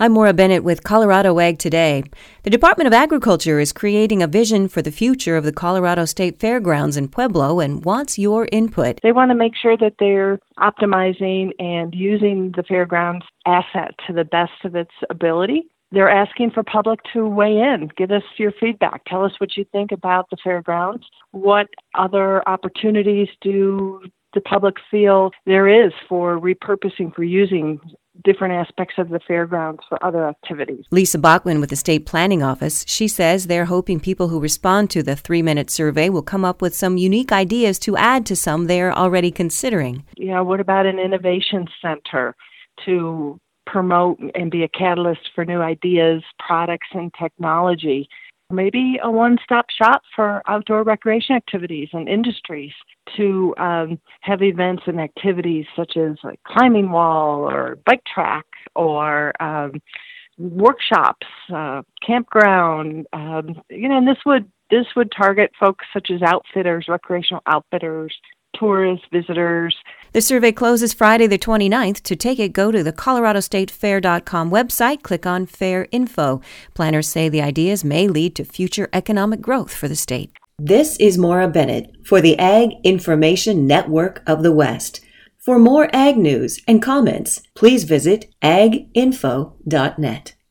I'm Maura Bennett with Colorado Ag Today. The Department of Agriculture is creating a vision for the future of the Colorado State Fairgrounds in Pueblo and wants your input. They want to make sure that they're optimizing and using the fairgrounds asset to the best of its ability. They're asking for public to weigh in. Give us your feedback. Tell us what you think about the fairgrounds. What other opportunities do the public feel there is for repurposing, for using different aspects of the fairgrounds for other activities? Lisa Bachman with the State Planning Office. She says they're hoping people who respond to the 3-minute survey will come up with some unique ideas to add to some they're already considering. What about an innovation center to promote and be a catalyst for new ideas, products, and technology? Maybe a one-stop shop for outdoor recreation activities and industries to have events and activities such as like climbing wall or bike track or workshops, campground. And this would target folks such as outfitters, recreational outfitters, tourists, visitors. The survey closes Friday the 29th. To take it, go to the coloradostatefair.com website, click on Fair Info. Planners say the ideas may lead to future economic growth for the state. This is Maura Bennett for the Ag Information Network of the West. For more ag news and comments, please visit aginfo.net.